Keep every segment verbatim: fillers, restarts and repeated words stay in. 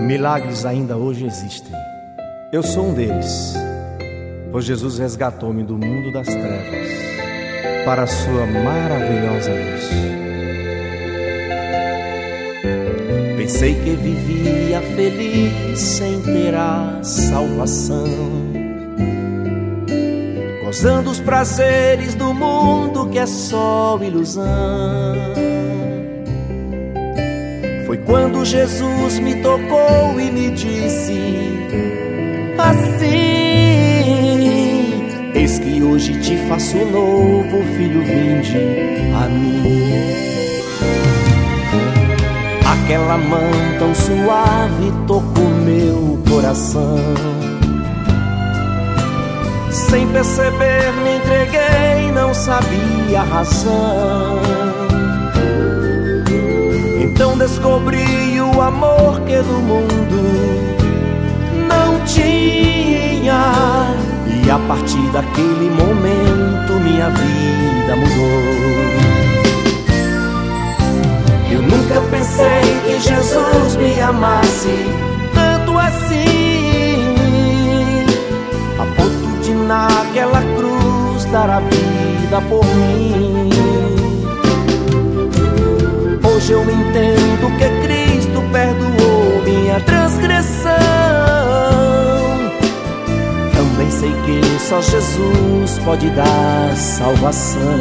Milagres ainda hoje existem. Eu sou um deles, pois Jesus resgatou-me do mundo das trevas para a sua maravilhosa luz. Pensei que vivia feliz sem ter a salvação, gozando os prazeres do mundo que é só ilusão. Foi quando Jesus me tocou e me disse assim: eis que hoje te faço novo, filho, vinde a mim. Aquela mão tão suave tocou meu coração. Sem perceber me entreguei, não sabia a razão. Então descobri o amor que no mundo não tinha, e a partir daquele momento minha vida mudou. Eu nunca pensei que Jesus me amasse tanto assim, a ponto de naquela cruz dar a vida por mim. Hoje eu entendo que Cristo perdoou minha transgressão. Também sei que só Jesus pode dar salvação.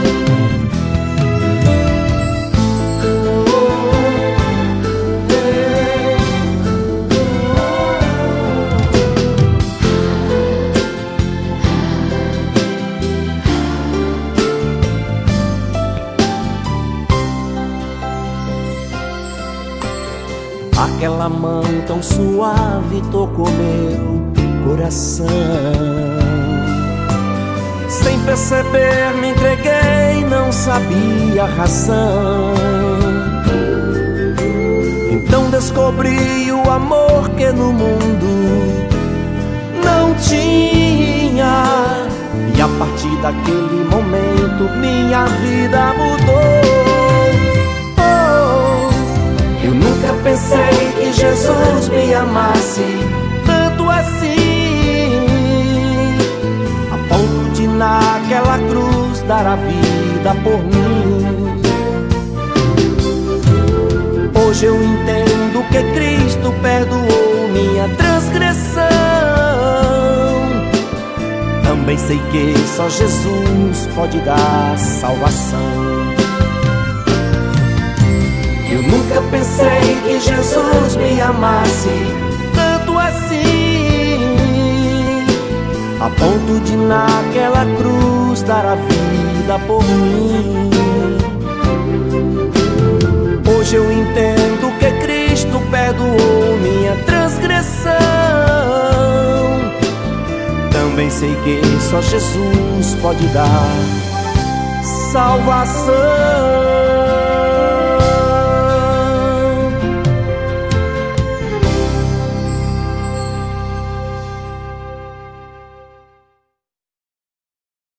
Aquela mão tão suave tocou meu coração. Sem perceber me entreguei, não sabia a razão. Então descobri o amor que no mundo não tinha, e a partir daquele momento minha vida mudou. Eu nunca pensei que Jesus me amasse tanto assim, a ponto de naquela cruz dar a vida por mim. Hoje eu entendo que Cristo perdoou minha transgressão. Também sei que só Jesus pode dar salvação. Eu nunca pensei que Jesus me amasse tanto assim, a ponto de naquela cruz dar a vida por mim. Hoje eu entendo que Cristo perdoou minha transgressão. Também sei que só Jesus pode dar salvação.